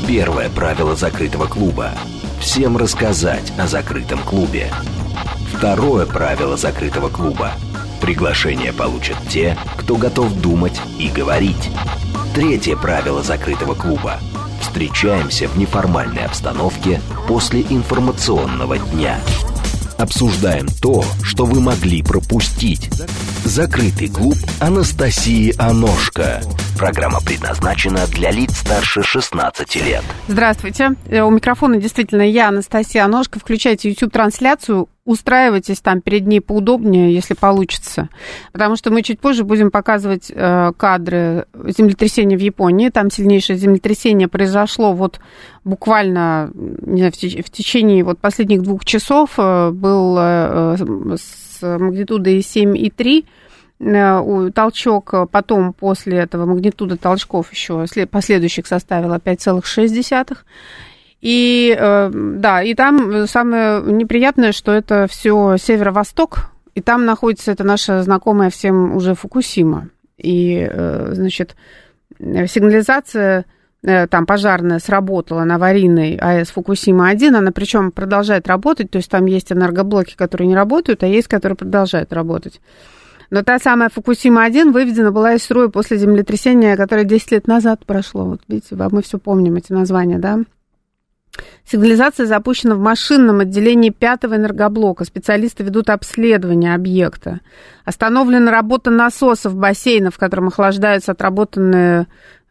Первое правило закрытого клуба. Всем рассказать о закрытом клубе. Второе правило закрытого клуба. Приглашение получат те, кто готов думать и говорить. Третье правило закрытого клуба. Встречаемся в неформальной обстановке после информационного дня. Обсуждаем то, что вы могли пропустить. Закрытый клуб Анастасии Аношко. Программа предназначена для лиц старше 16 лет. Здравствуйте. У микрофона действительно я, Анастасия Аношко. Включайте YouTube-трансляцию. Устраивайтесь там перед ней поудобнее, если получится. Потому что мы чуть позже будем показывать кадры землетрясения в Японии. Там сильнейшее землетрясение произошло вот буквально, не знаю, в течение вот последних 2 часов. Был с магнитудой 7,3 толчок, потом после этого магнитуда толчков еще последующих составила 5,6. И да, и там самое неприятное, что это все северо-восток, и там находится это наша знакомая всем уже Фукусима. И, значит, сигнализация там пожарная сработала на аварийной АЭС Фукусима-1, она причем продолжает работать, то есть там есть энергоблоки, которые не работают, а есть, которые продолжают работать. Но та самая Фукусима-1 выведена была из строя после землетрясения, которое 10 лет назад прошло. Вот видите, мы все помним эти названия, да? Сигнализация запущена в машинном отделении 5-го энергоблока. Специалисты ведут обследование объекта. Остановлена работа насосов, бассейнов, в котором охлаждается отработанное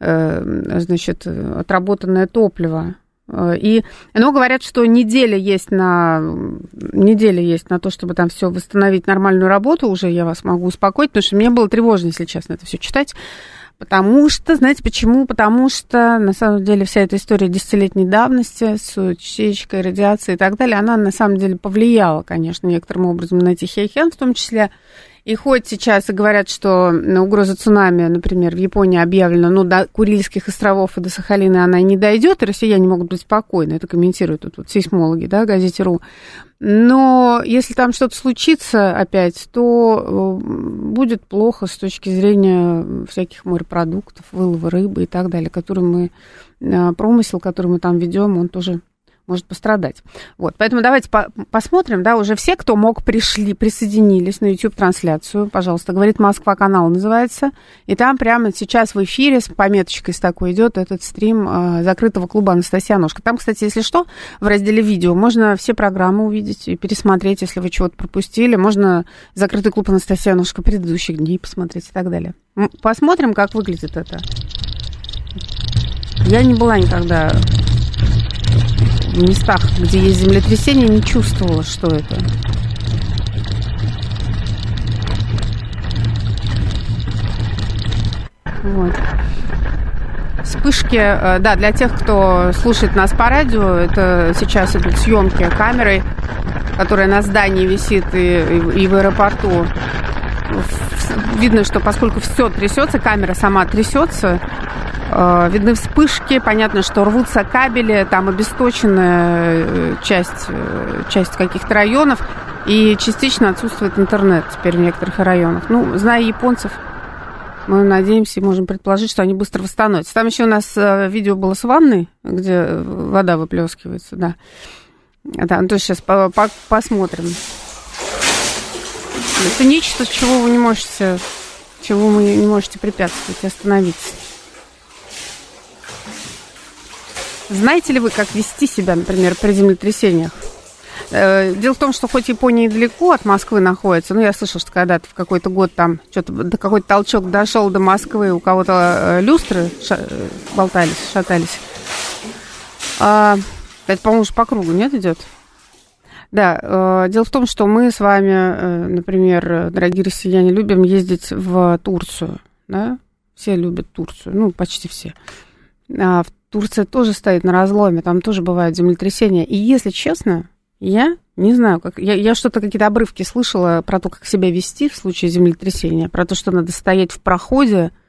топливо. И, говорят, что неделя есть на то, чтобы там все восстановить, нормальную работу уже, я вас могу успокоить, потому что мне было тревожно, если честно, это все читать. Потому что, знаете почему? Потому что, на самом деле, вся эта история 10-летней давности с утечкой, радиацией и так далее, она, на самом деле, повлияла, конечно, некоторым образом на Тихий океан в том числе. И хоть сейчас и говорят, что угроза цунами, например, в Японии объявлена, до Курильских островов и до Сахалина она и не дойдет, и россияне могут быть спокойны, это комментируют тут вот сейсмологи, да, газете.ру. Но если там что-то случится опять, то будет плохо с точки зрения всяких морепродуктов, вылова рыбы и так далее, промысел, который мы там ведем, он тоже может пострадать. Вот, поэтому давайте посмотрим, да, уже все, кто мог, присоединились на YouTube-трансляцию, пожалуйста, «Говорит Москва», канал называется, и там прямо сейчас в эфире с пометочкой с такой идет этот стрим закрытого клуба Анастасия Аношко. Там, кстати, если что, в разделе видео можно все программы увидеть и пересмотреть, если вы чего-то пропустили, можно закрытый клуб Анастасия Аношко предыдущих дней посмотреть и так далее. Посмотрим, как выглядит это. Я не была никогда в местах, где есть землетрясение, не чувствовала, что это. Вот. Вспышки, да, для тех, кто слушает нас по радио, это сейчас идут съемки камерой, которая на здании висит и в аэропорту. Видно, что поскольку все трясется, камера сама трясется, видны вспышки, понятно, что рвутся кабели, там обесточенная часть каких-то районов, и частично отсутствует интернет теперь в некоторых районах. Зная японцев, мы надеемся и можем предположить, что они быстро восстановятся. Там еще у нас видео было с ванной, где вода выплескивается, да. Да, то есть сейчас посмотрим. Это нечто, чего вы не можете препятствовать и остановиться. Знаете ли вы, как вести себя, например, при землетрясениях? Дело в том, что хоть Япония далеко от Москвы находится, я слышала, что когда-то в какой-то год там какой-то толчок дошел до Москвы, у кого-то люстры шатались. Это, по-моему, по кругу, нет, идет? Да, дело в том, что мы с вами, например, дорогие россияне, любим ездить в Турцию, да? Все любят Турцию, почти все. В Турция тоже стоит на разломе, там тоже бывают землетрясения. И, если честно, я не знаю, как... Я что-то, какие-то обрывки слышала про то, как себя вести в случае землетрясения, про то, что надо стоять в проходе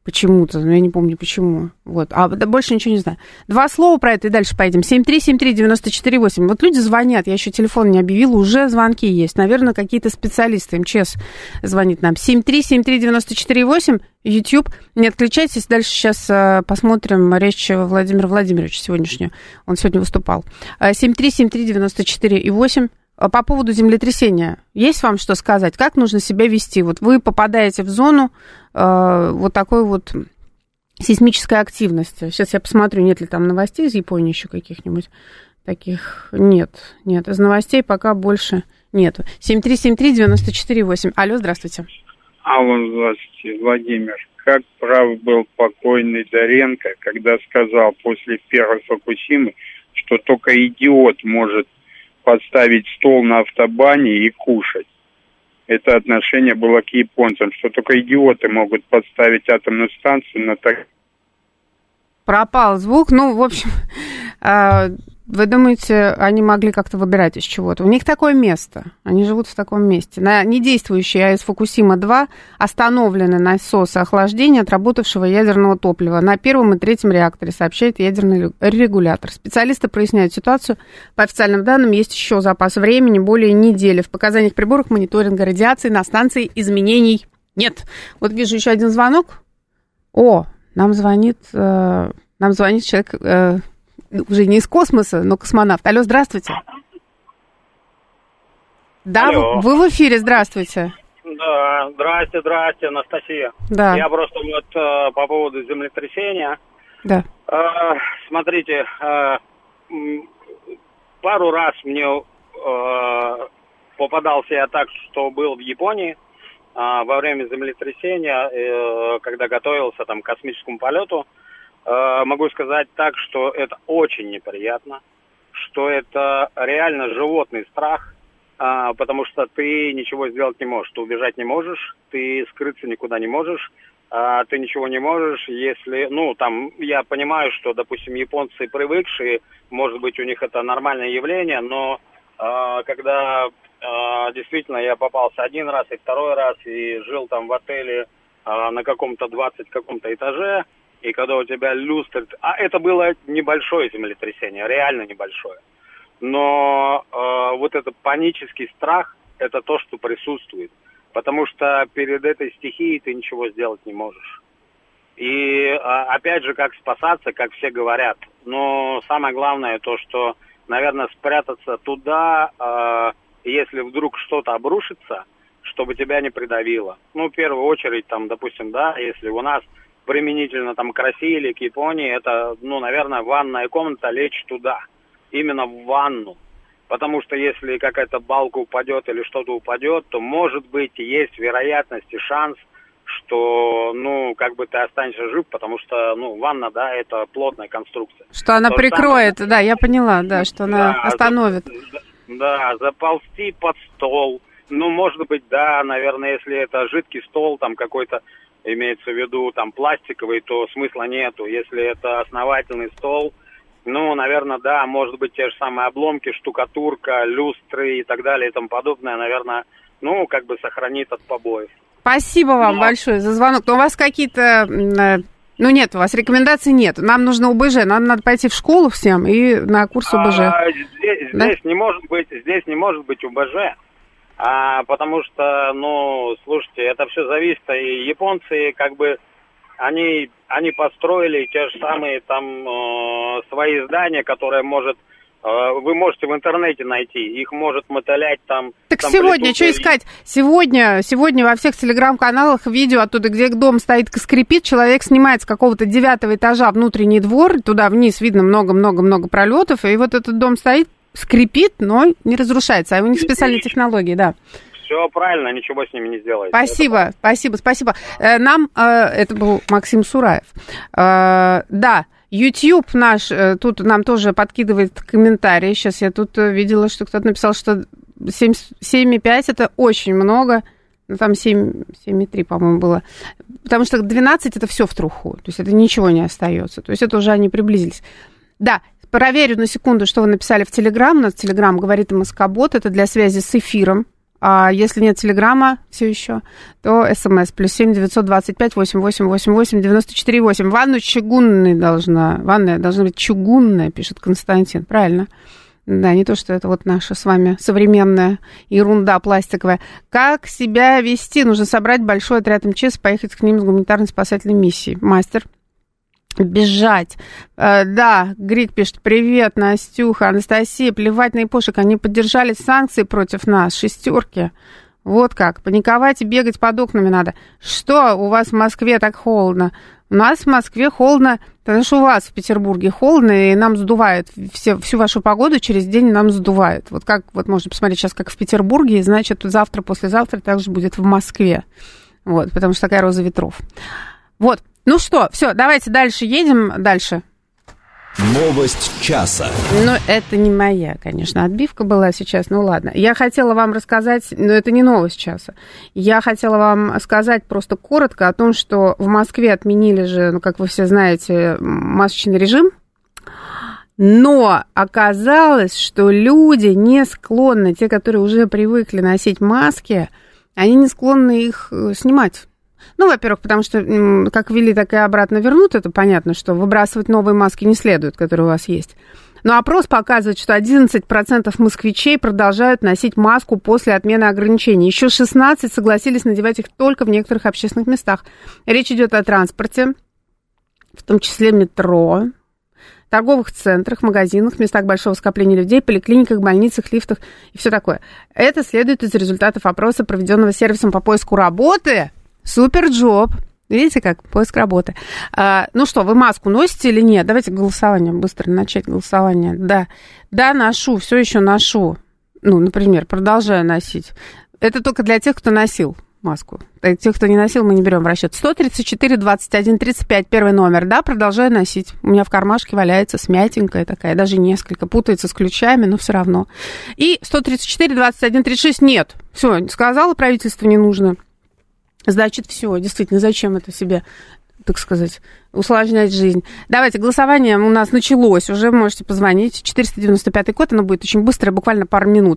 Почему-то, но я не помню почему. Вот. А больше ничего не знаю. 2 слова про это и дальше поедем. 7373948. Вот люди звонят, я еще телефон не объявила, уже звонки есть. Наверное, какие-то специалисты, МЧС звонит нам. 7373948, YouTube. Не отключайтесь, дальше сейчас посмотрим речь Владимира Владимировича сегодняшнюю. Он сегодня выступал. 7373948. По поводу землетрясения. Есть вам что сказать? Как нужно себя вести? Вот вы попадаете в зону вот такой вот сейсмической активности. Сейчас я посмотрю, нет ли там новостей из Японии еще каких-нибудь таких. Нет. Из новостей пока больше нету. 7373948. Алло, здравствуйте. Алло, здравствуйте, Владимир. Как прав был покойный Доренко, когда сказал после первой Фукусимы, что только идиот может подставить стол на автобане и кушать. Это отношение было к японцам, что только идиоты могут подставить атомную станцию на так. Пропал звук. Ну, в общем, вы думаете, они могли как-то выбирать из чего-то? У них такое место. Они живут в таком месте. На недействующей АЭС Фукусима-2 остановлены насосы охлаждения отработавшего ядерного топлива на 1 и 3 реакторе, сообщает ядерный регулятор. Специалисты проясняют ситуацию. По официальным данным, есть еще запас времени, более недели. В показаниях приборов мониторинга радиации на станции изменений нет. Вот вижу еще один звонок. Нам звонит человек... уже не из космоса, но космонавт. Алло, здравствуйте. Да, алло. Вы в эфире, здравствуйте. Да, здрасте, Анастасия. Да. Я просто вот по поводу землетрясения. Да. Смотрите, пару раз мне попадался я так, что был в Японии во время землетрясения, когда готовился там к космическому полету. Могу сказать так, что это очень неприятно, что это реально животный страх, потому что ты ничего сделать не можешь, ты убежать не можешь, ты скрыться никуда не можешь, ты ничего не можешь, если, я понимаю, что, допустим, японцы привыкшие, может быть, у них это нормальное явление, но когда действительно я попался один раз и второй раз и жил там в отеле на каком-то 20 каком-то этаже, и когда у тебя люстра... это было небольшое землетрясение, реально небольшое. Но вот этот панический страх, это то, что присутствует. Потому что перед этой стихией ты ничего сделать не можешь. И опять же, как спасаться, как все говорят. Но самое главное то, что, наверное, спрятаться туда, если вдруг что-то обрушится, чтобы тебя не придавило. В первую очередь, там, допустим, если у нас... применительно там к России или к Японии, это, наверное, ванная комната, лечь туда, именно в ванну. Потому что если какая-то балка упадет или что-то упадет, то, может быть, есть вероятность и шанс, что, ты останешься жив, потому что, ванна, это плотная конструкция. Что она прикроет, я поняла, что она остановит. Заползти под стол. Может быть, наверное, если это жидкий стол, там какой-то, имеется в виду там пластиковый, то смысла нету. Если это основательный стол, наверное, может быть, те же самые обломки, штукатурка, люстры и так далее и тому подобное, наверное, сохранит от побоев. Спасибо вам большое за звонок. Но у вас какие-то... нет, у вас рекомендаций нет. Нам нужно ОБЖ, нам надо пойти в школу всем и на курс ОБЖ. Здесь не может быть ОБЖ. Потому что, слушайте, это все зависит, и японцы, они построили те же самые там свои здания, которые вы можете в интернете найти, их может мотылять там... Так там сегодня, что искать? Сегодня во всех телеграм-каналах видео оттуда, где дом стоит, скрипит, человек снимает с какого-то 9 этажа внутренний двор, туда вниз видно много-много-много пролетов, и вот этот дом стоит, скрипит, но не разрушается. А у них специальные технологии, Все правильно, ничего с ними не сделаете. Спасибо. Нам, это был Максим Сураев. YouTube наш, тут нам тоже подкидывает комментарии. Сейчас я тут видела, что кто-то написал, что 7,5 это очень много. Там 7,3, по-моему, было. Потому что 12 это все в труху. То есть это ничего не остается. То есть это уже они приблизились. Проверю на секунду, что вы написали в Телеграм. У нас Телеграм говорит МСК-бот. Это для связи с эфиром. А если нет телеграмма все еще, то СМС +7 925 8888 94,8. Ванная должна быть чугунная, пишет Константин. Правильно. Да, не то, что это вот наша с вами современная ерунда пластиковая. Как себя вести? Нужно собрать большой отряд МЧС, поехать к ним с гуманитарной спасательной миссией. Мастер. Бежать. Да, Грик пишет: привет, Настюха, Анастасия, плевать на япошек, они поддержали санкции против нас, 6. Вот как, паниковать и бегать под окнами надо. Что у вас в Москве так холодно? У нас в Москве холодно, потому что у вас в Петербурге холодно, и нам сдувает всю вашу погоду, через день нам сдувает. Вот как, вот можно посмотреть сейчас, как в Петербурге, и значит, завтра, послезавтра также будет в Москве. Вот, потому что такая роза ветров. Вот. Ну что, все, давайте дальше едем, дальше. Новость часа. Ну, это не моя, конечно, отбивка была сейчас, ну ладно. Я хотела вам рассказать, но это не новость часа. Я хотела вам сказать просто коротко о том, что в Москве отменили же, ну, как вы все знаете, масочный режим. Но оказалось, что люди не склонны, те, которые уже привыкли носить маски, они не склонны их снимать. Ну, во-первых, потому что как ввели, так и обратно вернут. Это понятно, что выбрасывать новые маски не следует, которые у вас есть. Но опрос показывает, что 11% москвичей продолжают носить маску после отмены ограничений. Еще 16% согласились надевать их только в некоторых общественных местах. Речь идет о транспорте, в том числе метро, торговых центрах, магазинах, местах большого скопления людей, поликлиниках, больницах, лифтах и все такое. Это следует из результатов опроса, проведенного сервисом по поиску работы. Суперджоп. Видите, как? Поиск работы. Ну что, вы маску носите или нет? Давайте голосование, быстро начать голосование. Да, ношу, все еще ношу. Ну, например, продолжаю носить. Это только для тех, кто носил маску. Тех, кто не носил, мы не берем в расчет. 134, 21, 35, первый номер. Да, продолжаю носить. У меня в кармашке валяется смятенькая такая, даже несколько. Путается с ключами, но все равно. И 134, 21, 36 нет. Все, сказала правительство, не нужно. Значит, все, действительно, зачем это себе, так сказать, усложнять жизнь. Давайте, голосование у нас началось, уже можете позвонить. 495 код, оно будет очень быстро, буквально пару минут.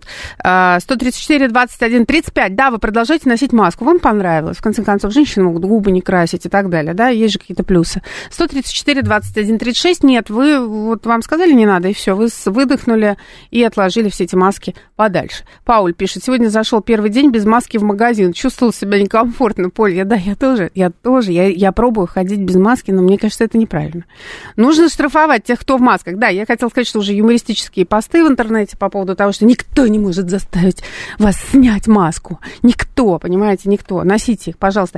134, 21, 35, да, вы продолжаете носить маску, вам понравилось. В конце концов, женщины могут губы не красить и так далее, да, есть же какие-то плюсы. 134, 21, 36, нет, вы, вот вам сказали не надо, и все, вы выдохнули и отложили все эти маски подальше. Пауль пишет: сегодня зашел первый день без маски в магазин, чувствовал себя некомфортно. Поль, я тоже, я пробую ходить без маски, но мне кажется, это неправильно. Нужно штрафовать тех, кто в масках. Да, я хотела сказать, что уже юмористические посты в интернете по поводу того, что никто не может заставить вас снять маску. Никто, понимаете, никто. Носите их, пожалуйста.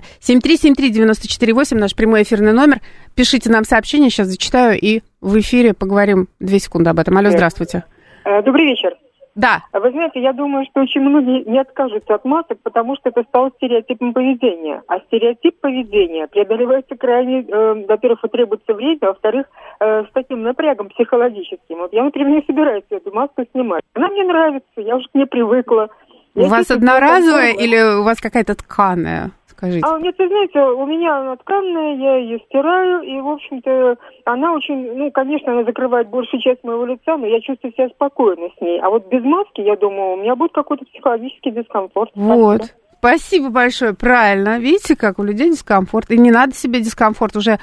7373948, наш прямой эфирный номер. Пишите нам сообщение, сейчас зачитаю, и в эфире поговорим 2 секунды об этом. Алло, здравствуйте. Добрый вечер. Да. Вы знаете, я думаю, что очень многие не откажутся от масок, потому что это стало стереотипом поведения. А стереотип поведения преодолевается крайне, во-первых, требуется время, а во-вторых, с таким напрягом психологическим. Вот я, например, не собираюсь эту маску снимать. Она мне нравится, я уже к ней привыкла. У вас одноразовая или у вас какая-то тканая? Скажите. Нет, вы знаете, у меня она тканная, я ее стираю, и, в общем-то, она очень, ну, конечно, она закрывает большую часть моего лица, но я чувствую себя спокойно с ней. А вот без маски, я думаю, у меня будет какой-то психологический дискомфорт. Вот. Спасибо большое, правильно. Видите, как у людей дискомфорт. И не надо себе дискомфорт. Уже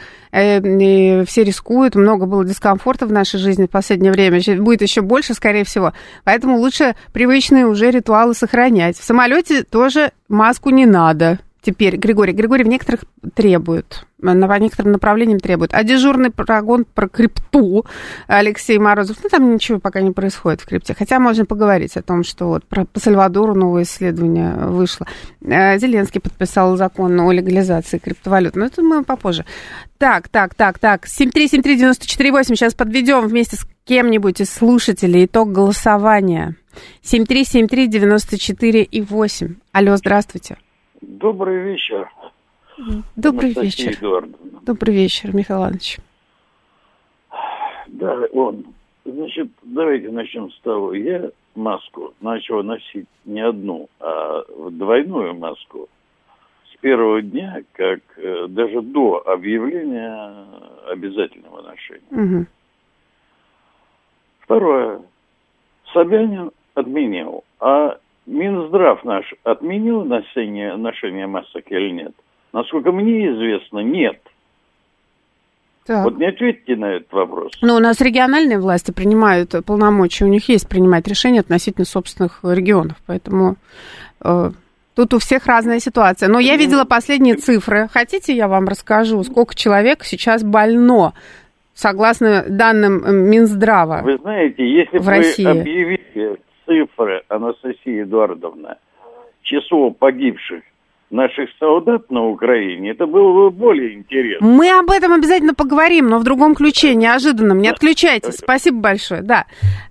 все рискуют. Много было дискомфорта в нашей жизни в последнее время. Будет еще больше, скорее всего. Поэтому лучше привычные уже ритуалы сохранять. В самолете тоже маску не надо. Теперь, Григорий в некоторых требует, по некоторым направлениям требует. А дежурный прогон про крипту Алексей Морозов, ну, там ничего пока не происходит в крипте. Хотя можно поговорить о том, что вот по Сальвадору новое исследование вышло. Зеленский подписал закон о легализации криптовалют. Но это мы попозже. Так. 7373948. Сейчас подведем вместе с кем-нибудь из слушателей итог голосования. 7373948. Алло, здравствуйте. Добрый вечер. Добрый вечер. Эдуардовна. Добрый вечер, Михаил Иванович. Да, Значит, давайте начнем с того. Я маску начал носить не одну, а двойную маску с первого дня, как даже до объявления обязательного ношения. Угу. Второе. Собянин отменил, а Минздрав наш отменил ношение масок или нет? Насколько мне известно, нет. Так. Вот не ответьте на этот вопрос. Ну, у нас региональные власти принимают полномочия, у них есть принимать решения относительно собственных регионов, поэтому тут у всех разная ситуация. Но я видела последние цифры. Хотите, я вам расскажу, сколько человек сейчас больно, согласно данным Минздрава? Вы знаете, если бы вы объявили цифры, Анастасия Эдуардовна, число погибших наших солдат на Украине, это было бы более интересно. Мы об этом обязательно поговорим, но в другом ключе, неожиданном. Не отключайтесь. Спасибо большое. Да,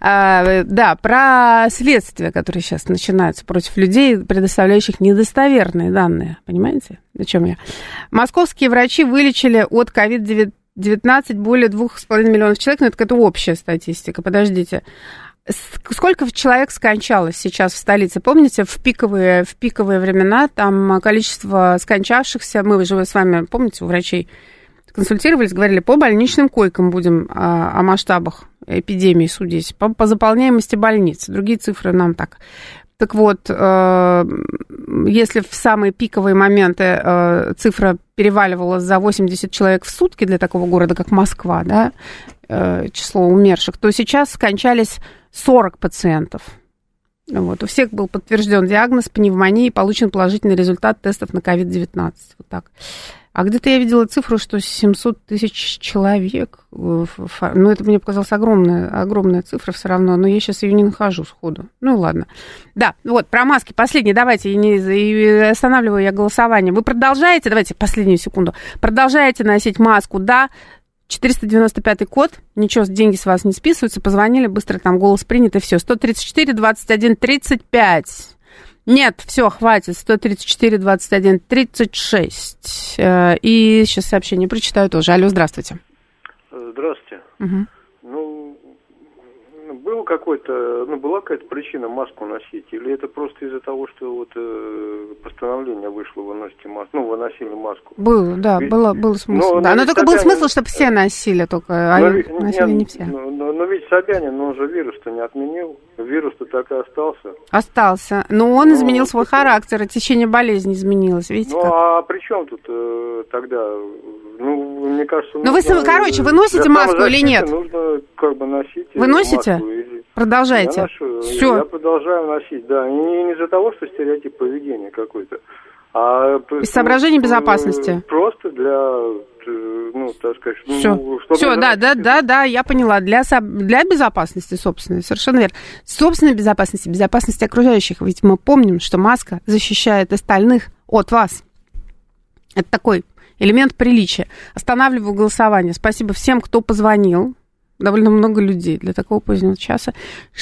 про следствие, которое сейчас начинается против людей, предоставляющих недостоверные данные. Понимаете, о чем я? Московские врачи вылечили от COVID-19 более 2,5 миллионов человек. Но это общая статистика. Подождите. Сколько человек скончалось сейчас в столице? Помните, в пиковые времена там количество скончавшихся, мы же с вами, помните, у врачей консультировались, говорили, по больничным койкам будем о масштабах эпидемии судить, по заполняемости больниц. Другие цифры нам так. Так вот, если в самые пиковые моменты цифра переваливала за 80 человек в сутки для такого города, как Москва, да, число умерших, то сейчас скончались 40 пациентов. Вот. У всех был подтвержден диагноз пневмонии и получен положительный результат тестов на COVID-19. Вот так. А где-то я видела цифру, что 700 тысяч человек. Ну, это мне показалась огромная цифра все равно, но я сейчас ее не нахожу сходу. Ну, ладно. Да, вот, про маски. Последний, давайте, и останавливаю я голосование. Вы продолжаете, давайте, последнюю секунду, продолжаете носить маску, да? 495 код, ничего, деньги с вас не списываются, позвонили, быстро там голос принят, и все. 134, 21, 35. Нет, все, хватит. 134, 21, 36. И сейчас сообщение прочитаю тоже. Алло, здравствуйте. Здравствуйте. Угу. Была какая-то причина маску носить? Или это просто из-за того, что вот постановление вышло, выносили маску? Было, да, был смысл. Но только был смысл, чтобы все носили, только носили не все. Но ведь Собянин, он же вирус-то не отменил. Вирус-то так и остался. Остался. Но он изменил свой характер, и течение болезни изменилось, видите как? А при чем тут тогда? Мне кажется... вы носите маску или нет? Нужно носить. Вы носите? Продолжайте. Все. Я продолжаю носить, да. Не из-за того, что стереотип поведения какой-то, а... Из соображений безопасности. Просто для... так сказать... Все, да, я поняла. Для безопасности собственной, совершенно верно. Собственной безопасности, безопасности окружающих. Ведь мы помним, что маска защищает остальных от вас. Это такой элемент приличия. Останавливаю голосование. Спасибо всем, кто позвонил. Довольно много людей для такого позднего часа.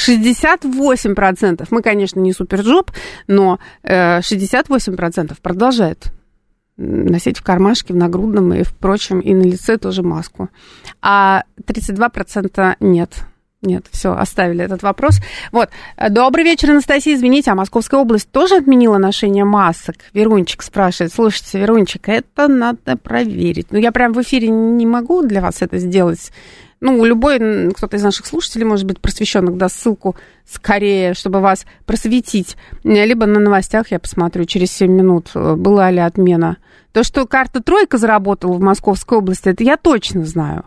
68%, мы, конечно, не суперджоп, но 68% продолжают носить в кармашке, в нагрудном и, впрочем, и на лице тоже маску. А 32% нет. Нет, все, оставили этот вопрос. Вот. Добрый вечер, Анастасия. Извините, а Московская область тоже отменила ношение масок? Верунчик спрашивает. Слушайте, Верунчик, это надо проверить. Я прям в эфире не могу для вас это сделать. Любой, кто-то из наших слушателей, может быть, просвещенных, даст ссылку скорее, чтобы вас просветить. Либо на новостях я посмотрю через 7 минут, была ли отмена. То, что карта «Тройка» заработала в Московской области, это я точно знаю.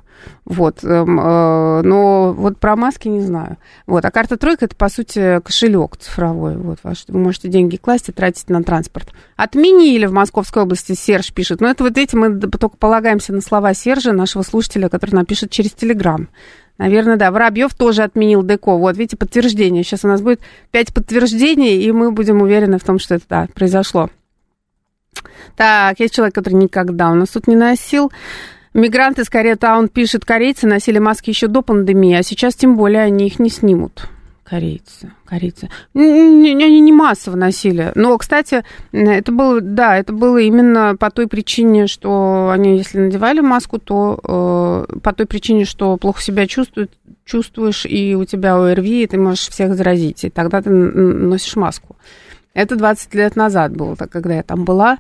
Но про маски не знаю. А карта «Тройка» — это, по сути, кошелек цифровой. Вы можете деньги класть и тратить на транспорт. Отменили в Московской области, Серж пишет. Но это видите, мы только полагаемся на слова Сержа, нашего слушателя, который напишет через Телеграм. Наверное, да. Воробьев тоже отменил ДЭКО. Видите, подтверждение. Сейчас у нас будет 5 подтверждений, и мы будем уверены в том, что это произошло. Так, есть человек, который никогда у нас тут не носил. Мигранты из Кореатаун пишет, корейцы носили маски еще до пандемии, а сейчас тем более они их не снимут. Корейцы. Они не массово носили. Но, кстати, это было именно по той причине, что они, если надевали маску, то по той причине, что плохо себя чувствуешь, и у тебя ОРВИ, и ты можешь всех заразить, и тогда ты носишь маску. Это 20 лет назад было, когда я там была.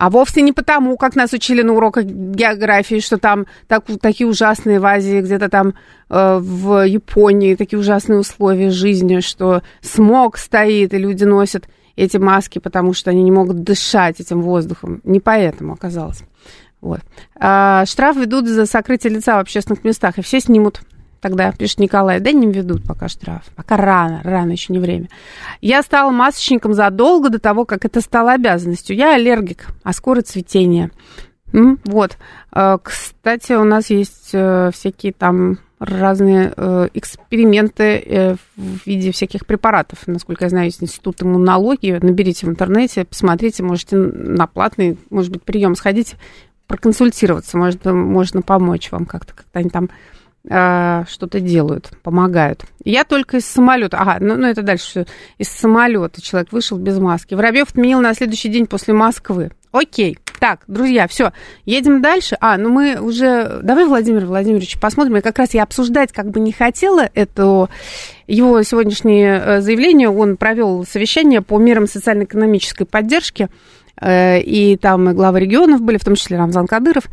А вовсе не потому, как нас учили на уроках географии, что там такие ужасные в Азии, где-то там в Японии такие ужасные условия жизни, что смог стоит, и люди носят эти маски, потому что они не могут дышать этим воздухом. Не поэтому оказалось. Вот. Штраф ведут за сокрытие лица в общественных местах, и все снимут. Тогда, пишет Николай, да не ведут пока штраф. Пока рано, еще не время. Я стала масочником задолго до того, как это стало обязанностью. Я аллергик, а скоро цветение. Вот. Кстати, у нас есть всякие там разные эксперименты в виде всяких препаратов. Насколько я знаю, есть Институт иммунологии. Наберите в интернете, посмотрите, можете на платный, может быть, прием сходить, проконсультироваться. Может, можно помочь вам как-то они там что-то делают, помогают. Я только из самолета. Ну это дальше все. Из самолета человек вышел без маски. Воробьев отменил на следующий день после Москвы. Окей. Так, друзья, все, едем дальше. Мы уже... Давай, Владимир Владимирович, посмотрим. Я как раз обсуждать как бы не хотела его сегодняшнее заявление. Он провел совещание по мерам социально-экономической поддержки. И там и главы регионов были, в том числе Рамзан Кадыров.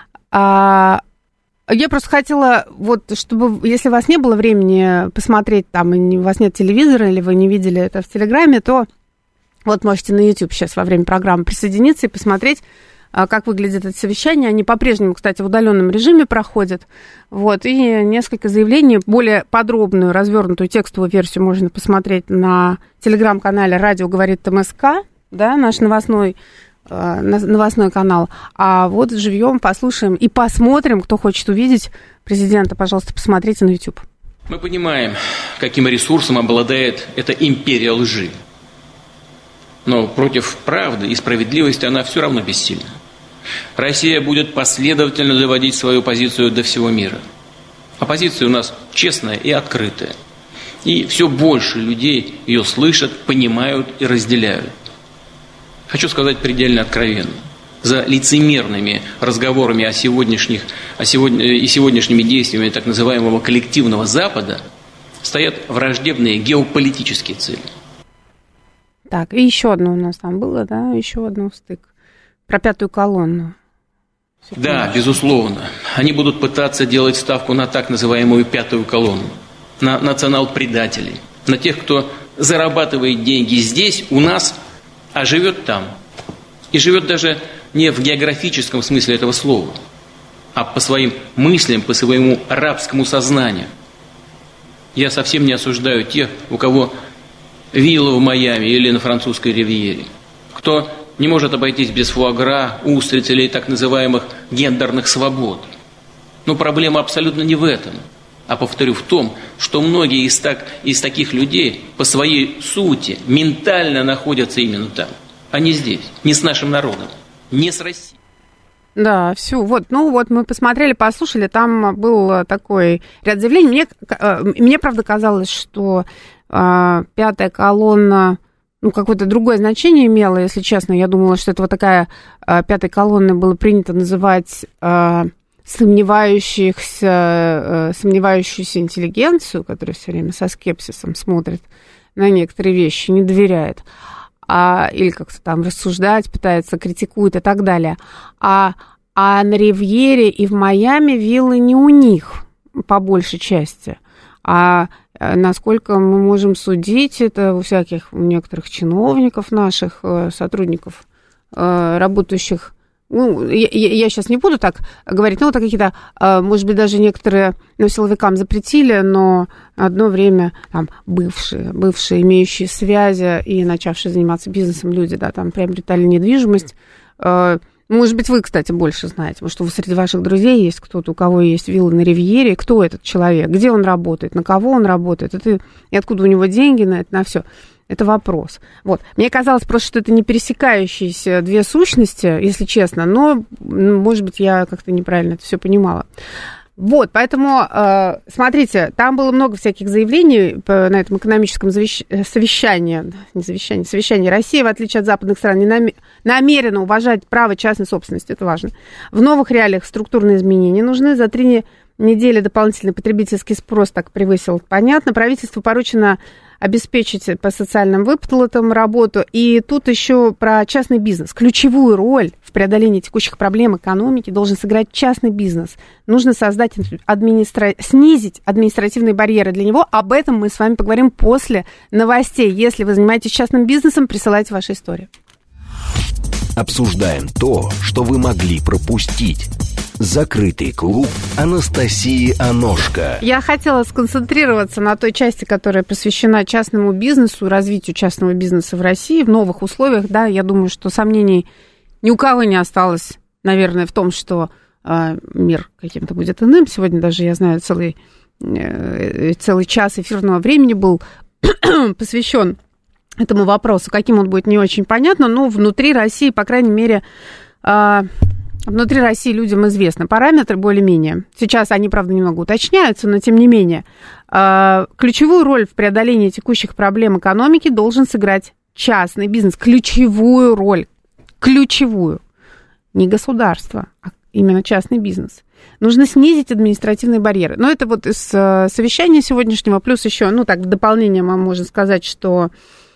Я просто хотела, чтобы, если у вас не было времени посмотреть, там, и у вас нет телевизора, или вы не видели это в Телеграме, то можете на YouTube сейчас во время программы присоединиться и посмотреть, как выглядит это совещание. Они по-прежнему, кстати, в удаленном режиме проходят. И несколько заявлений, более подробную, развернутую текстовую версию можно посмотреть на Телеграм-канале «Радио говорит МСК», да, наш новостной канал. А живьем послушаем и посмотрим, кто хочет увидеть президента, пожалуйста, посмотрите на YouTube. Мы понимаем, каким ресурсом обладает эта империя лжи. Но против правды и справедливости она все равно бессильна. Россия будет последовательно доводить свою позицию до всего мира. Оппозиция у нас честная и открытая. И все больше людей ее слышат, понимают и разделяют. Хочу сказать предельно откровенно. За лицемерными разговорами и сегодняшними действиями так называемого коллективного Запада стоят враждебные геополитические цели. Так, и еще одно у нас там было, да? Еще одно стык. Про пятую колонну. Да, безусловно. Они будут пытаться делать ставку на так называемую пятую колонну. На национал-предателей. На тех, кто зарабатывает деньги здесь, у нас, а живет там. И живет даже не в географическом смысле этого слова, а по своим мыслям, по своему рабскому сознанию. Я совсем не осуждаю тех, у кого вилла в Майами или на французской ривьере, кто не может обойтись без фуагра, устриц или так называемых гендерных свобод. Но проблема абсолютно не в этом, а, повторю, в том, что многие из таких людей по своей сути ментально находятся именно там, а не здесь, не с нашим народом, не с Россией. Да, все, мы посмотрели, послушали, там был такой ряд заявлений. Мне правда, казалось, что пятая колонна, какое-то другое значение имела, если честно. Я думала, что это такая пятой колонной было принято называть сомневающуюся интеллигенцию, которая все время со скепсисом смотрит на некоторые вещи, не доверяет. Или как-то там рассуждать пытается, критикует и так далее. А на Ривьере и в Майами виллы не у них, по большей части. А насколько мы можем судить, это у некоторых чиновников наших, сотрудников, работающих. Я сейчас не буду так говорить, какие-то, может быть, даже некоторые силовикам запретили, но одно время там бывшие, имеющие связи и начавшие заниматься бизнесом люди, да, там приобретали недвижимость. Может быть, вы, кстати, больше знаете, может, среди ваших друзей есть кто-то, у кого есть вилла на Ривьере, кто этот человек, где он работает, на кого он работает, и откуда у него деньги на это, на все. Это вопрос. Мне казалось просто, что это не пересекающиеся две сущности, если честно, но, может быть, я как-то неправильно это все понимала. Поэтому, смотрите, там было много всяких заявлений на этом экономическом совещании. Россия, в отличие от западных стран, не намерена уважать право частной собственности, это важно. В новых реалиях структурные изменения нужны. За 3 недели дополнительный потребительский спрос так превысил, понятно. Правительству поручено обеспечить по социальным выплатам работу. И тут еще про частный бизнес. Ключевую роль в преодолении текущих проблем экономики должен сыграть частный бизнес. Нужно создать снизить административные барьеры для него. Об этом мы с вами поговорим после новостей. Если вы занимаетесь частным бизнесом, присылайте ваши истории. Обсуждаем то, что вы могли пропустить. Закрытый клуб Анастасии Аношко. Я хотела сконцентрироваться на той части, которая посвящена частному бизнесу, развитию частного бизнеса в России в новых условиях. Да, я думаю, что сомнений ни у кого не осталось, наверное, в том, что мир каким-то будет иным. Сегодня даже, я знаю, целый час эфирного времени был посвящен этому вопросу. Каким он будет, не очень понятно, но внутри России, по крайней мере, внутри России людям известны параметры более-менее. Сейчас они, правда, немного уточняются, но тем не менее. Ключевую роль в преодолении текущих проблем экономики должен сыграть частный бизнес. Ключевую роль. Ключевую. Не государство, а именно частный бизнес. Нужно снизить административные барьеры. Но это вот из совещания сегодняшнего. Плюс еще, ну так, в дополнение мы можем сказать, что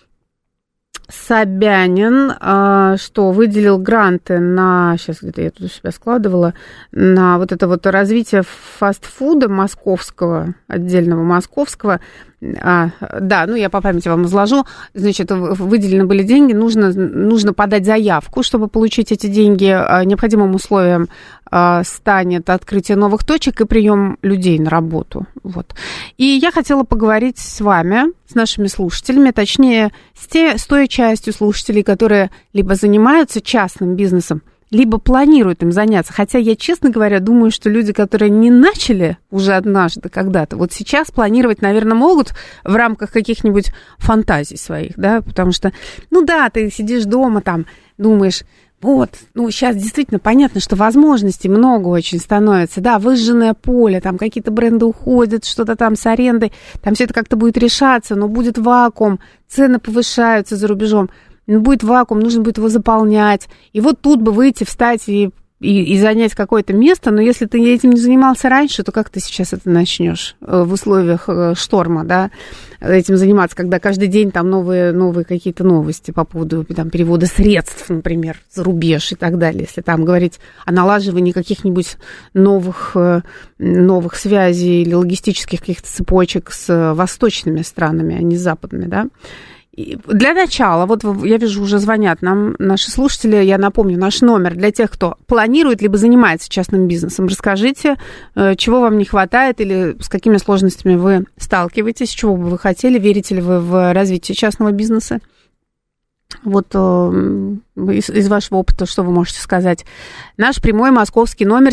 Собянин, что выделил гранты на, сейчас где-то я тут у себя складывала, на вот это вот развитие фастфуда московского, отдельного московского. Да, ну я по памяти вам изложу. Значит, выделены были деньги, нужно подать заявку, чтобы получить эти деньги. Необходимым условием станет открытие новых точек и прием людей на работу. Вот. И я хотела поговорить с вами, с нашими слушателями, точнее, с той частью слушателей, которые либо занимаются частным бизнесом, либо планируют им заняться. Хотя я, честно говоря, думаю, что люди, которые не начали уже однажды когда-то, вот сейчас планировать, наверное, могут в рамках каких-нибудь фантазий своих, да, потому что, ну да, ты сидишь дома там, думаешь, вот, ну, сейчас действительно понятно, что возможностей много очень становится, да, выжженное поле, там какие-то бренды уходят, что-то там с арендой, там все это как-то будет решаться, но будет вакуум, цены повышаются за рубежом, будет вакуум, нужно будет его заполнять, и вот тут бы выйти, встать и занять какое-то место, но если ты этим не занимался раньше, то как ты сейчас это начнешь в условиях шторма, да, этим заниматься, когда каждый день там новые какие-то новости по поводу там, перевода средств, например, за рубеж и так далее, если там говорить о налаживании каких-нибудь новых связей или логистических каких-то цепочек с восточными странами, а не с западными, да. Для начала, вот я вижу, уже звонят нам наши слушатели, я напомню, наш номер для тех, кто планирует либо занимается частным бизнесом. Расскажите, чего вам не хватает или с какими сложностями вы сталкиваетесь, чего бы вы хотели, верите ли вы в развитие частного бизнеса. Вот из вашего опыта, что вы можете сказать? Наш прямой московский номер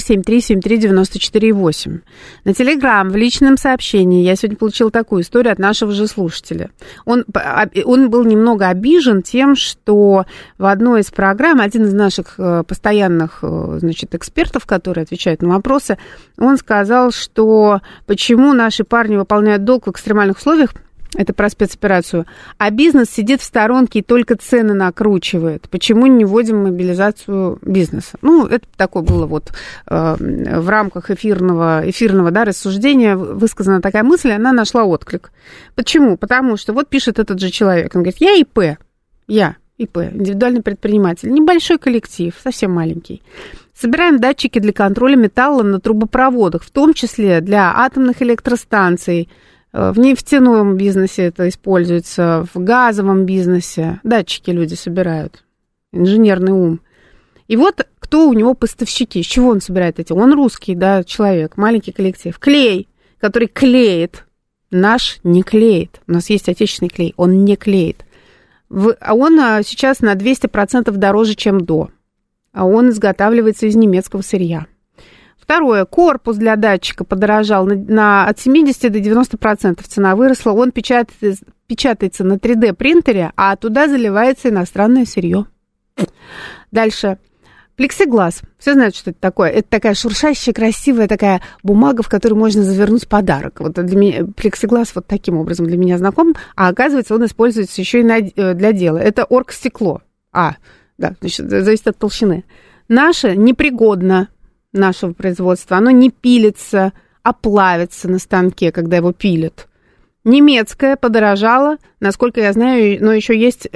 7373948. На Телеграм в личном сообщении я сегодня получила такую историю от нашего же слушателя. Он был немного обижен тем, что в одной из программ один из наших постоянных, значит, экспертов, которые отвечают на вопросы, он сказал, что почему наши парни выполняют долг в экстремальных условиях, это про спецоперацию, а бизнес сидит в сторонке и только цены накручивает. Почему не вводим мобилизацию бизнеса? Ну, это такое было вот в рамках эфирного да, рассуждения высказана такая мысль, она нашла отклик. Почему? Потому что вот пишет этот же человек, он говорит, я ИП, индивидуальный предприниматель, небольшой коллектив, совсем маленький. Собираем датчики для контроля металла на трубопроводах, в том числе для атомных электростанций. В нефтяном бизнесе это используется, в газовом бизнесе. Датчики люди собирают. Инженерный ум. И вот кто у него поставщики, с чего он собирает эти? Он русский, да, человек, маленький коллектив. Клей, который клеит. Наш не клеит. У нас есть отечественный клей, он не клеит. А он сейчас на 200% дороже, чем до. А он изготавливается из немецкого сырья. Второе. Корпус для датчика подорожал от 70 до 90%. Цена выросла. Он печатается на 3D-принтере, а туда заливается иностранное сырье. Дальше. Плексиглаз. Все знают, что это такое. Это такая шуршащая, красивая такая бумага, в которую можно завернуть подарок. Вот для меня плексиглаз вот таким образом для меня знаком. А оказывается, он используется еще и для дела. Это оргстекло. Да, значит, зависит от толщины. Наше непригодно. Нашего производства, оно не пилится, оплавится на станке, когда его пилят. Немецкая подорожала, насколько я знаю, но еще есть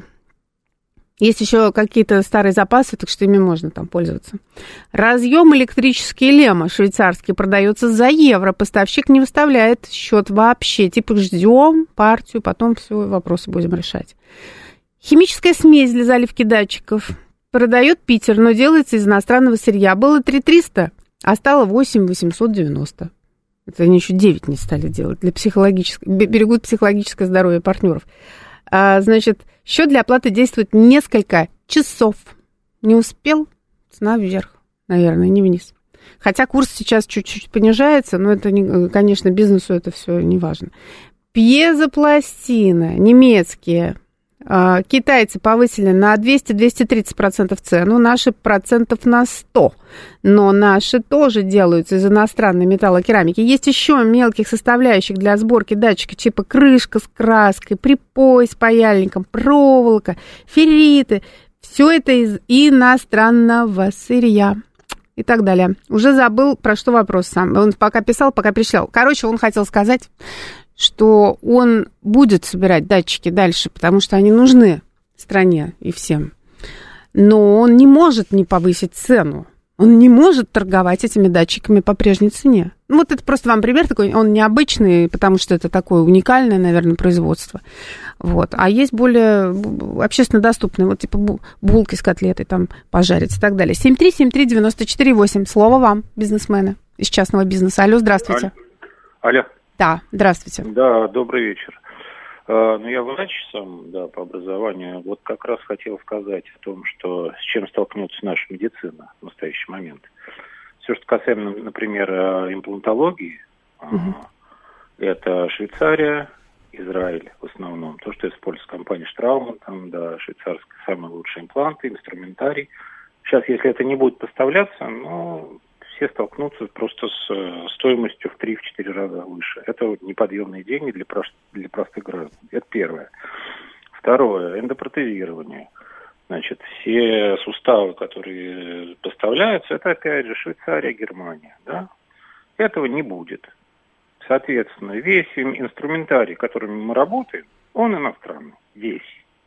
еще какие-то старые запасы, так что ими можно там пользоваться. Разъем электрический Лема швейцарский продается за евро. Поставщик не выставляет счет вообще. Типа ждем партию, потом все вопросы будем решать. Химическая смесь для заливки датчиков продает Питер, но делается из иностранного сырья. Было 3300, а стало 8890. Это они еще 9 не стали делать. Берегут психологическое здоровье партнеров. Значит, счет для оплаты действует несколько часов. Не успел, цена вверх, наверное, не вниз. Хотя курс сейчас чуть-чуть понижается, но это, конечно, бизнесу это все не важно. Пьезопластины немецкие. Китайцы повысили на 200-230% цену, наши процентов на 100%. Но наши тоже делаются из иностранной металлокерамики. Есть еще мелких составляющих для сборки датчика, типа крышка с краской, припой с паяльником, проволока, ферриты. Все это из иностранного сырья и так далее. Уже забыл, про что вопрос сам. Он пока писал, пока перечислял. Короче, он хотел сказать, что он будет собирать датчики дальше, потому что они нужны стране и всем. Но он не может не повысить цену. Он не может торговать этими датчиками по прежней цене. Ну, вот это просто вам пример такой, он необычный, потому что это такое уникальное, наверное, производство. Вот. А есть более общественно доступные, вот типа булки с котлетой там пожарить и так далее. 7373948. Слово вам, бизнесмены из частного бизнеса. Алло, здравствуйте. Алло. Да, здравствуйте. Да, добрый вечер. Ну, я врач сам, да, по образованию. Вот как раз хотел сказать о том, что с чем столкнется наша медицина в настоящий момент. Все, что касаемо, например, имплантологии, это Швейцария, Израиль в основном. То, что используется компания Штрауман, там, да, швейцарские самые лучшие импланты, инструментарий. Сейчас, если это не будет поставляться, ну, все столкнутся просто с стоимостью в 3-4 раза выше. Это неподъемные деньги для простых граждан. Это первое. Второе, эндопротезирование. Значит, все суставы, которые поставляются, это опять же Швейцария, Германия. Да? Этого не будет. Соответственно, весь инструментарий, которым мы работаем, он иностранный. Весь.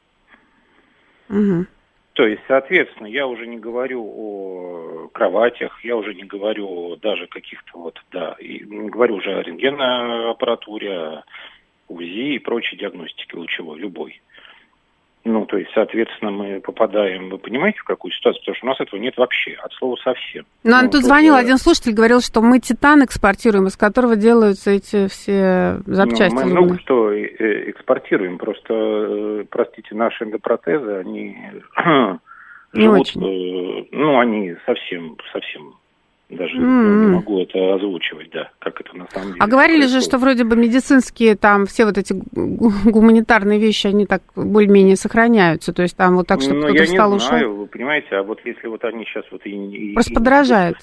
Угу. То есть, соответственно, я уже не говорю о кроватях, я уже не говорю даже каких-то вот, да, и не говорю уже о рентгенной аппаратуре, о УЗИ и прочей диагностике лучевой, любой. Ну, то есть, соответственно, мы попадаем, вы понимаете, в какую ситуацию? Потому что у нас этого нет вообще, от слова совсем. Ну, тут звонил один слушатель, говорил, что мы титан экспортируем, из которого делаются эти все запчасти. Мы много что экспортируем, просто, простите, наши эндопротезы, они живут, ну, они совсем даже не могу это озвучивать, да, как это на самом деле. А говорили происходит. Же, что вроде бы медицинские, там, все вот эти гуманитарные вещи, они так более-менее сохраняются, то есть там вот так, чтобы кто-то встал, ушел. Ну, я не знаю, вы понимаете, а вот если вот они сейчас вот просто подорожают.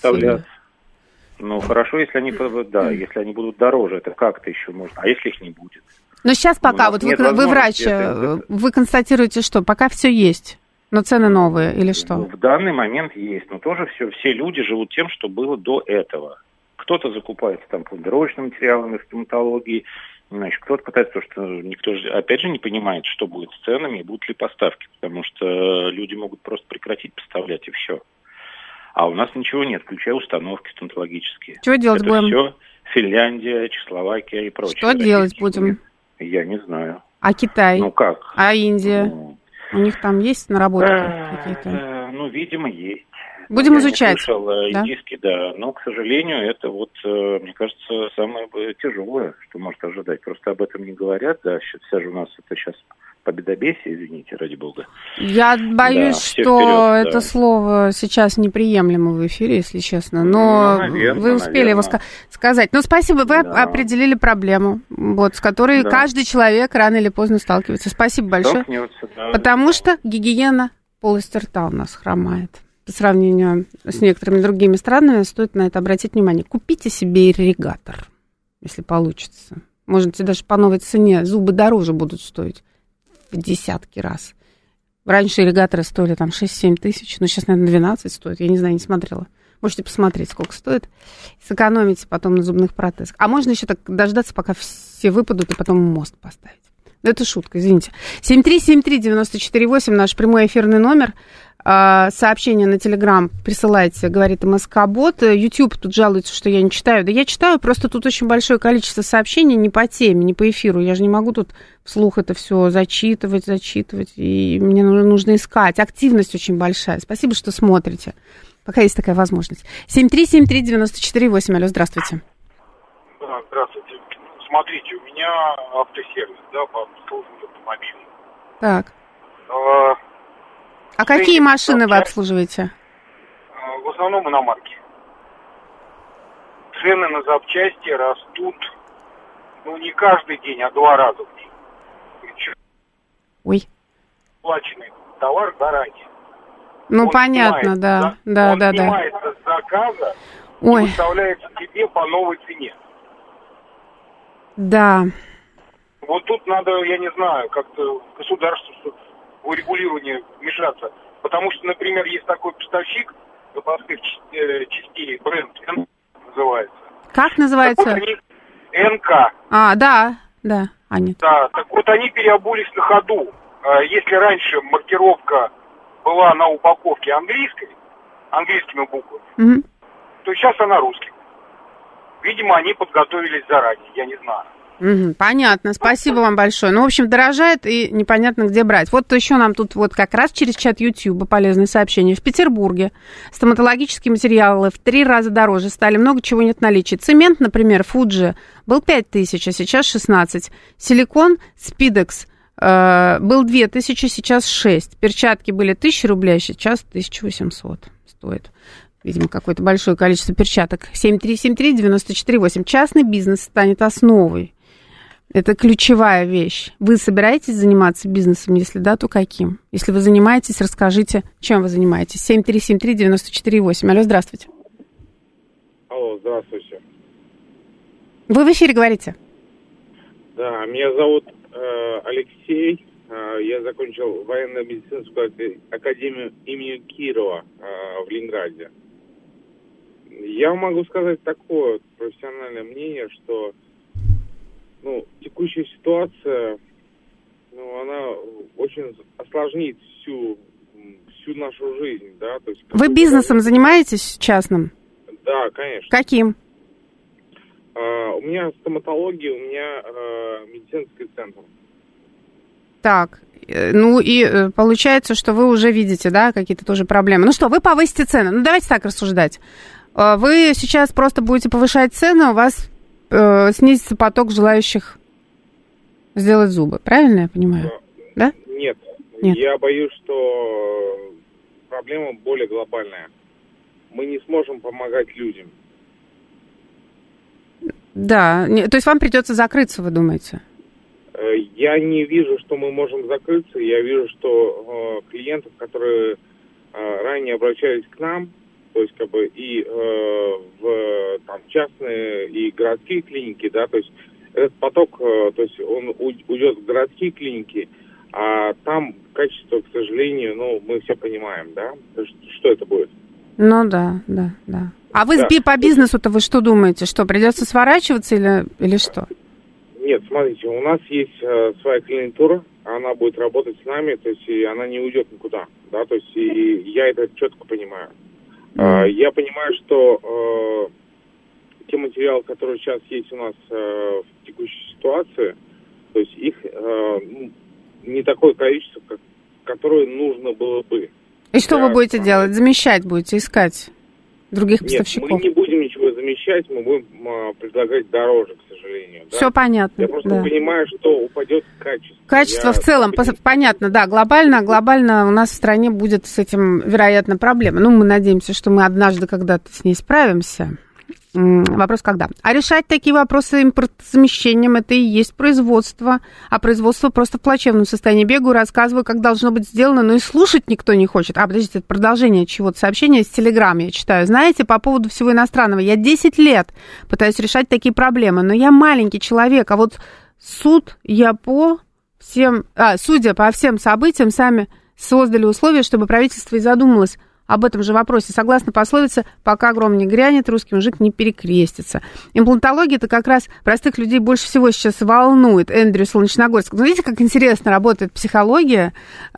Ну, хорошо, если они, да, если они будут дороже, это как-то еще можно, а если их не будет? Но сейчас пока, вот вы врач, вы констатируете, что пока все есть. Но цены новые или что? В данный момент есть, но тоже все люди живут тем, что было до этого. Кто-то закупается там пломбировочными материалами в стоматологии, значит, кто-то пытается, потому что никто же, опять же, не понимает, что будет с ценами и будут ли поставки, потому что люди могут просто прекратить поставлять и все. А у нас ничего нет, включая установки стоматологические. Что делать будем? Все Финляндия, Чехословакия и прочее. Что делать будем? Я не знаю. А Китай? Ну как? А Индия? У них там есть наработки какие-то? Ну, видимо, есть. Будем изучать. Я слышал индийский, да. Но, к сожалению, это вот, мне кажется, самое тяжелое, что может ожидать. Просто об этом не говорят, да. Вся же у нас это сейчас победобесие, извините, ради бога. Я боюсь, да, что вперед, это слово сейчас неприемлемо в эфире, если честно. Но наверное, вы успели его сказать. Ну, спасибо, вы определили проблему, вот, с которой каждый человек рано или поздно сталкивается. Спасибо большое. Потому что гигиена полости рта у нас хромает. По сравнению с некоторыми другими странами, стоит на это обратить внимание. Купите себе ирригатор, если получится. Можете даже по новой цене, зубы дороже будут стоить в десятки раз. Раньше ирригаторы стоили там 6-7 тысяч, но сейчас, наверное, 12 стоит. Я не знаю, не смотрела. Можете посмотреть, сколько стоит. Сэкономите потом на зубных протезах. А можно еще так дождаться, пока все выпадут, и потом мост поставить. Это шутка, извините. 7373948, наш прямой эфирный номер. Сообщение на Телеграм присылайте, говорит МСК-бот. YouTube тут жалуется, что я не читаю. Да я читаю, просто тут очень большое количество сообщений не по теме, не по эфиру. Я же не могу тут вслух это все зачитывать. И мне нужно искать. Активность очень большая. Спасибо, что смотрите. Пока есть такая возможность. 7373948. Алло, здравствуйте. Здравствуйте. Смотрите, у меня автосервис, да, по обслуживанию автомобилей. Так. А какие машины вы обслуживаете? В основном иномарки. Цены на запчасти растут, не каждый день, а 2 раза в день. Причем оплаченный товар заранее. Он понятно, снимается, да. Он снимается с заказа и выставляется тебе по новой цене. Да. Вот тут надо, я не знаю, как-то государству в урегулирование вмешаться. Потому что, например, есть такой поставщик запасных частей, бренд НК называется. Как называется? Так вот они, НК. Да. Они. Да, так вот они переобулись на ходу. Если раньше маркировка была на упаковке английскими буквами, то сейчас она русскими. Видимо, они подготовились заранее, я не знаю. Понятно, спасибо вам большое. В общем, дорожает и непонятно, где брать. Вот еще нам тут как раз через чат YouTube полезное сообщение. В Петербурге стоматологические материалы в 3 раза дороже стали, много чего нет в наличии. Цемент, например, Fuji был 5000, а сейчас 16. Силикон Спидекс был 2000, сейчас 6. Перчатки были 1000 рублей, а сейчас 1800 стоит. Видимо, какое-то большое количество перчаток. 7373948. Частный бизнес станет основой. Это ключевая вещь. Вы собираетесь заниматься бизнесом? Если да, то каким? Если вы занимаетесь, расскажите, чем вы занимаетесь. 7373948. Алло, здравствуйте. Алло, здравствуйте. Вы в эфире говорите? Да, меня зовут Алексей. Я закончил военно-медицинскую академию имени Кирова в Ленинграде. Я могу сказать такое профессиональное мнение, что текущая ситуация, она очень осложнит всю нашу жизнь, да. То есть, вы бизнесом занимаетесь частным? Да, конечно. Каким? У меня стоматология, у меня медицинский центр. Так, и получается, что вы уже видите, да, какие-то тоже проблемы. Вы повысите цены. Давайте так рассуждать. Вы сейчас просто будете повышать цены, у вас снизится поток желающих сделать зубы. Правильно я понимаю? Да? Нет. Я боюсь, что проблема более глобальная. Мы не сможем помогать людям. Да, то есть вам придется закрыться, вы думаете? Я не вижу, что мы можем закрыться. Я вижу, что клиентов, которые ранее обращались к нам, то есть и в частные и городские клиники, да, то есть этот поток, то есть он уйдет в городские клиники, а там качество, к сожалению, мы все понимаем, да, что это будет. Да. А вы по бизнесу-то вы что думаете? Что, придется сворачиваться или что? Нет, смотрите, у нас есть своя клиентура, она будет работать с нами, то есть и она не уйдет никуда, да, то есть и я это четко понимаю. Я понимаю, что те материалы, которые сейчас есть у нас в текущей ситуации, то есть их не такое количество, которое нужно было бы. И что вы будете делать? Замещать будете, искать других поставщиков? Нет, мы не будем ничего замещать, мы будем предлагать дороже, к сожалению. Да? Все понятно. Я просто понимаю, что упадет качество. Качество в целом, понятно, да, глобально у нас в стране будет с этим, вероятно, проблема. Мы надеемся, что мы однажды когда-то с ней справимся. Вопрос когда? А решать такие вопросы импортозамещением — это и есть производство. А производство просто в плачевном состоянии. Бегаю, рассказываю, как должно быть сделано, но и слушать никто не хочет. Подождите, это продолжение чего-то. Сообщение из Телеграма я читаю. Знаете, по поводу всего иностранного. Я 10 лет пытаюсь решать такие проблемы, но я маленький человек. А вот судя по всем событиям, сами создали условия, чтобы правительство и задумалось, об этом же вопросе. Согласно пословице, пока гром не грянет, русский мужик не перекрестится. Имплантология — это как раз простых людей больше всего сейчас волнует. Эндрю, Солнечногорск. Ну, видите, как интересно работает психология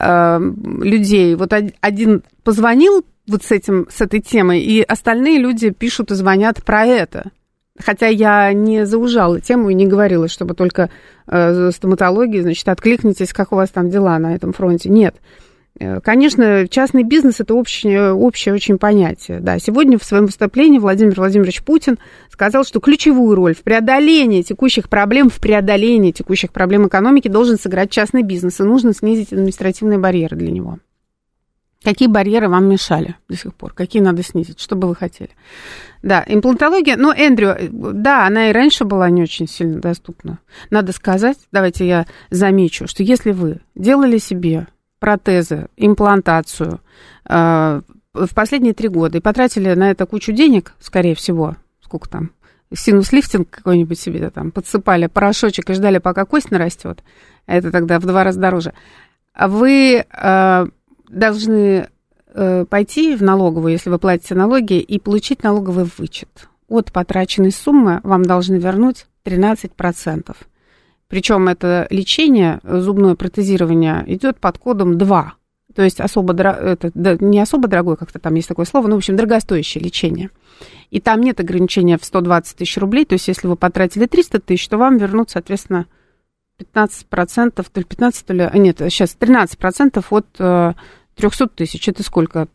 людей. Вот один позвонил вот с этой темой, и остальные люди пишут и звонят про это. Хотя я не заужала тему и не говорила, чтобы только стоматология, значит, откликнитесь, как у вас там дела на этом фронте. Нет. Конечно, частный бизнес – это общее очень понятие. Да, сегодня в своем выступлении Владимир Владимирович Путин сказал, что ключевую роль в преодолении текущих проблем экономики должен сыграть частный бизнес, и нужно снизить административные барьеры для него. Какие барьеры вам мешали до сих пор? Какие надо снизить? Что бы вы хотели? Да, имплантология, ну, Эндрю, да, она и раньше была не очень сильно доступна. Надо сказать, давайте я замечу, что если вы делали себе протезы, имплантацию в последние 3 года и потратили на это кучу денег, скорее всего, сколько там, синус-лифтинг какой-нибудь себе там подсыпали, порошочек и ждали, пока кость нарастет, это тогда в 2 раза дороже, вы должны пойти в налоговую, если вы платите налоги, и получить налоговый вычет. От потраченной суммы вам должны вернуть 13%. Причем это лечение, зубное протезирование, идет под кодом 2. То есть не особо дорогое, как-то там есть такое слово, но, в общем, дорогостоящее лечение. И там нет ограничения в 120 тысяч рублей. То есть если вы потратили 300 тысяч, то вам вернут, соответственно, 15%, то ли 15, то ли... Нет, сейчас 13% от 300 тысяч. Это сколько?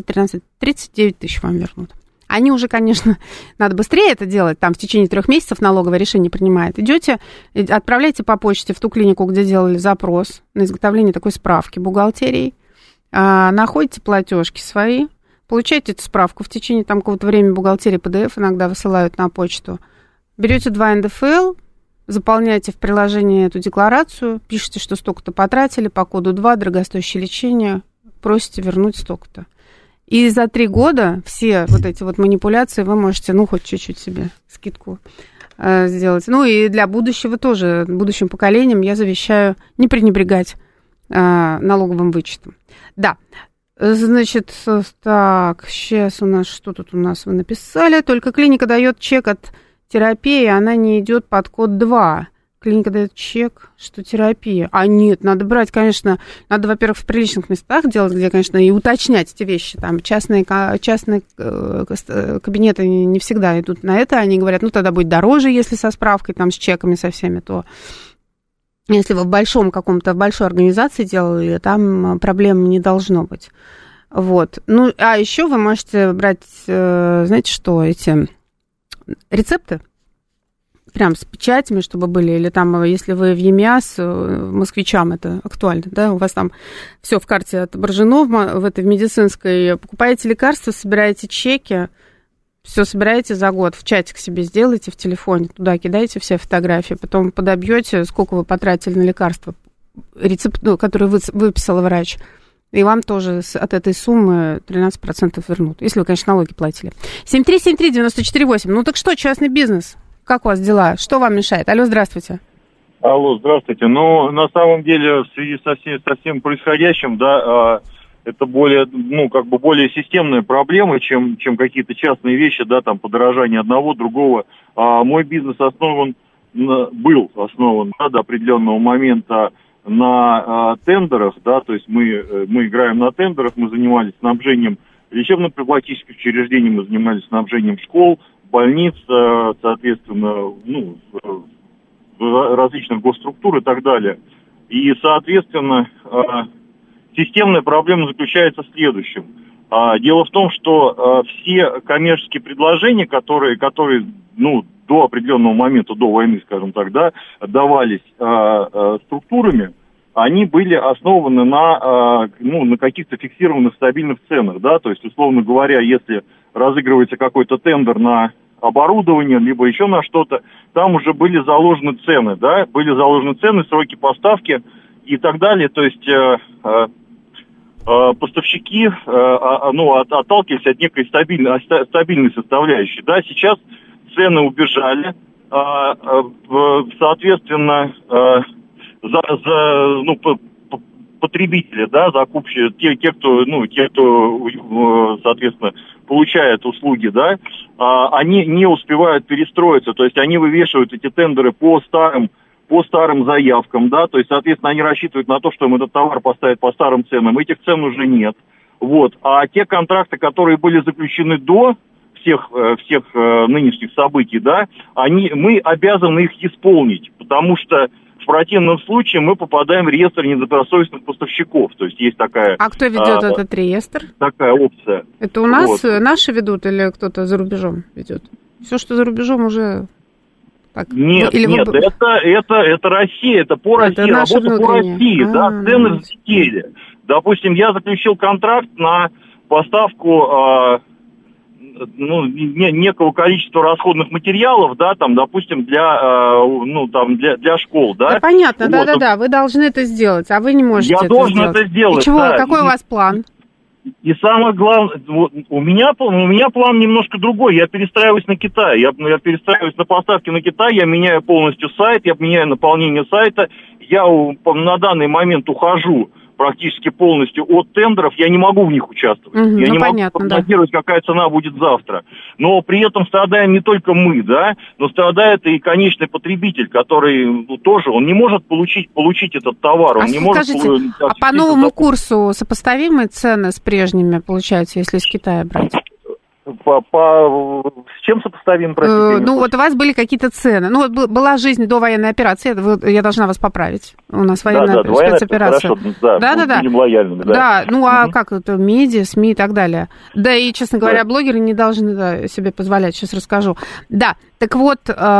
39 тысяч вам вернут. Они уже, конечно, надо быстрее это делать, там в течение 3 месяцев налоговое решение принимает. Идете, отправляете по почте в ту клинику, где делали запрос на изготовление такой справки бухгалтерии, находите платежки свои, получаете эту справку в течение там какого-то времени, бухгалтерии PDF иногда высылают на почту, берете 2 НДФЛ, заполняете в приложении эту декларацию, пишете, что столько-то потратили, по коду 2, дорогостоящее лечение, просите вернуть столько-то. И за 3 года все вот эти вот манипуляции вы можете, ну, хоть чуть-чуть себе скидку сделать. Ну, и для будущего тоже, будущим поколениям я завещаю не пренебрегать налоговым вычетом. Да, значит, так, сейчас у нас, что тут у нас вы написали? Только клиника дает чек от терапии, она не идет под код 2. Клиника дает чек, что терапия. А нет, надо брать, конечно, надо, во-первых, в приличных местах делать, где, конечно, и уточнять эти вещи. Там частные кабинеты не всегда идут на это. Они говорят, ну, тогда будет дороже, если со справкой, там, с чеками, со всеми, то... Если вы в большой организации делали, там проблем не должно быть. Вот. Ну, а еще вы можете брать, знаете что, эти рецепты, прям с печатями, чтобы были, или там, если вы в ЕМИАС, москвичам это актуально, да, у вас там все в карте отображено, в этой в медицинской, покупаете лекарства, собираете чеки, все собираете за год, в чатик себе сделайте в телефоне, туда кидаете все фотографии, потом подобьете, сколько вы потратили на лекарства, рецепт, который выписал врач, и вам тоже от этой суммы 13% вернут, если вы, конечно, налоги платили. 7373948, ну так что, частный бизнес? Как у вас дела? Что вам мешает? Алло, здравствуйте. Алло, здравствуйте. Ну, на самом деле, в связи со всем происходящим, да, это более системная проблема, чем какие-то частные вещи, да, там, подорожание одного, другого. Мой бизнес был основан, да, до определенного момента на тендерах, да, то есть мы играем на тендерах, мы занимались снабжением лечебно-профилактических учреждений, мы занимались снабжением школ, больниц, соответственно, различных госструктур и так далее. И, соответственно, системная проблема заключается в следующем. Дело в том, что все коммерческие предложения, которые до определенного момента, до войны, скажем так, да, давались структурами, они были основаны на каких-то фиксированных стабильных ценах, да, то есть, условно говоря, если разыгрывается какой-то тендер на оборудование, либо еще на что-то, там уже были заложены цены, да, сроки поставки и так далее, то есть поставщики, отталкивались от некой стабильной составляющей, да, сейчас цены убежали, потребители, да, закупщики, те, кто, соответственно, получает услуги, да, они не успевают перестроиться, то есть они вывешивают эти тендеры по старым заявкам, да, то есть, соответственно, они рассчитывают на то, что им этот товар поставят по старым ценам, этих цен уже нет, вот, а те контракты, которые были заключены до всех нынешних событий, да, мы обязаны их исполнить, потому что в противном случае мы попадаем в реестр недобросовестных поставщиков, то есть есть такая... А кто ведет этот реестр? Такая опция. Это у нас наши ведут или кто-то за рубежом ведет? Все, что за рубежом, уже... Так. Нет, это Россия, это по России, работа по России, да, цены взлетели. Допустим, я заключил контракт на поставку некого количества расходных материалов, да, там, допустим, для школ, да. Да, понятно, вот. Да, вы должны это сделать, а вы не можете это сделать. Я должен это сделать, и чего, да. Какой у вас план? И самое главное, у меня план немножко другой. Я перестраиваюсь на Китай. Я перестраиваюсь на поставки на Китай, я меняю полностью сайт, я меняю наполнение сайта. Я на данный момент ухожу практически полностью от тендеров, я не могу в них участвовать. Я не могу прогнозировать, какая цена будет завтра. Но при этом страдаем не только мы, да, но страдает и конечный потребитель, который тоже, он не может получить этот товар. Он не может, скажите, а по новому курсу сопоставимые цены с прежними получаются, если из Китая брать? С чем сопоставим? Вот у вас были какие-то цены. Была жизнь до военной операции, я должна вас поправить. У нас военная спецоперация. Да. Будем лояльными, да. А как это, медиа, СМИ и так далее. Да, и, честно говоря, блогеры не должны себе позволять, сейчас расскажу. Да, так вот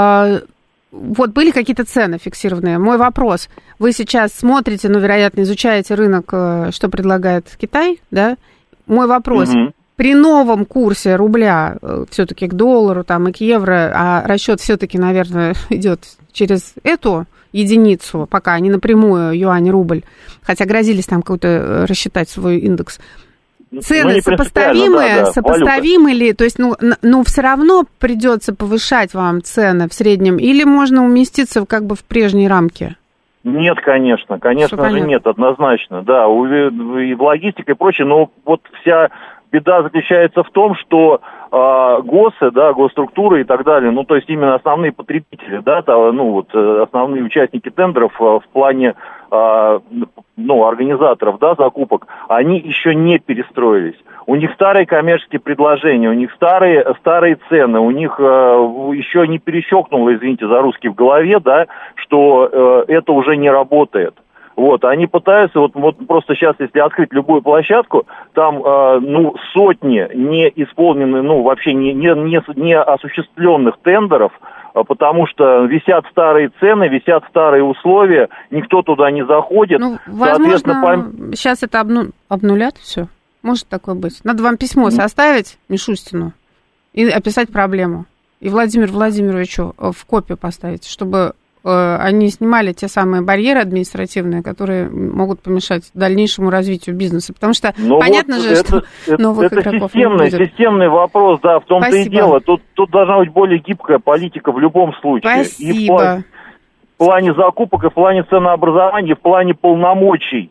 были какие-то цены фиксированные. Мой вопрос, вы сейчас смотрите, вероятно, изучаете рынок, что предлагает Китай, да? Мой вопрос. При новом курсе рубля все-таки к доллару там, и к евро, а расчет все-таки, наверное, идет через эту единицу, пока не напрямую юань-рубль, хотя грозились там какой-то рассчитать свой индекс. Цены сопоставимы ли? То есть, все равно придется повышать вам цены в среднем, или можно уместиться как бы в прежние рамки? Нет, конечно же нет, однозначно, да, и в логистике и прочее, но вот вся беда заключается в том, что ГОСы, да, госструктуры и так далее, то есть именно основные потребители, да, основные участники тендеров в плане, организаторов, да, закупок, они еще не перестроились. У них старые коммерческие предложения, у них старые цены, у них еще не перещелкнуло, извините за русский, в голове, да, что это уже не работает. Вот, они пытаются, просто сейчас, если открыть любую площадку, там, сотни неисполненных, вообще не осуществленных тендеров, потому что висят старые цены, висят старые условия, никто туда не заходит. Возможно, сейчас это обнулят все. Может такое быть. Надо вам письмо составить Мишустину и описать проблему. И Владимиру Владимировичу в копию поставить, чтобы они снимали те самые барьеры административные, которые могут помешать дальнейшему развитию бизнеса. Потому что понятно что новых игроков не будет. Это системный вопрос, да, в том-то и дело. Тут должна быть более гибкая политика в любом случае. Спасибо. И в плане закупок, и в плане ценообразования, и в плане полномочий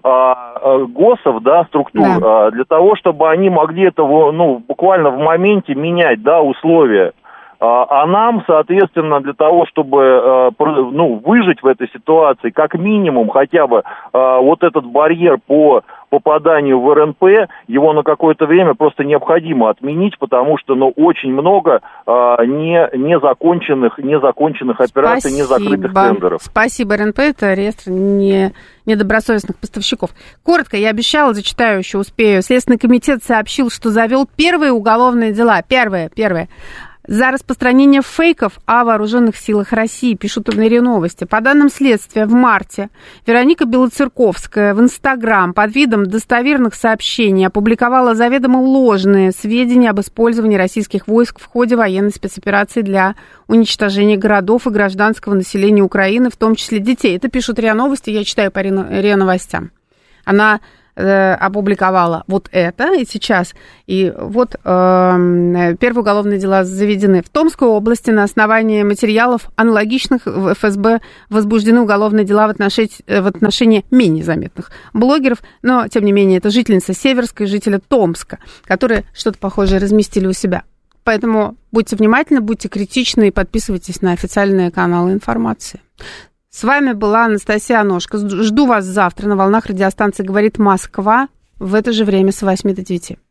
ГОСов, да, структур, для того, чтобы они могли это буквально в моменте менять, да, условия. А нам, соответственно, для того, чтобы выжить в этой ситуации, как минимум хотя бы этот барьер по попаданию в РНП, его на какое-то время просто необходимо отменить, потому что очень много незаконченных операций, незакрытых тендеров. Спасибо. РНП – это реестр недобросовестных поставщиков. Коротко, я обещала, зачитаю, еще успею. Следственный комитет сообщил, что завел первые уголовные дела. Первое. За распространение фейков о вооруженных силах России, пишут в РИА Новости. По данным следствия, в марте Вероника Белоцерковская в Инстаграм под видом достоверных сообщений опубликовала заведомо ложные сведения об использовании российских войск в ходе военной спецоперации для уничтожения городов и гражданского населения Украины, в том числе детей. Это пишут РИА Новости, я читаю по РИА Новостям. Она опубликовала вот это, и сейчас. И вот первые уголовные дела заведены в Томской области. На основании материалов аналогичных в ФСБ возбуждены уголовные дела в отношении менее заметных блогеров, но, тем не менее, это жительница Северска и жителя Томска, которые что-то похожее разместили у себя. Поэтому будьте внимательны, будьте критичны и подписывайтесь на официальные каналы информации. С вами была Анастасия Аношко. Жду вас завтра на волнах радиостанции «Говорит Москва» в это же время с 8 до 9.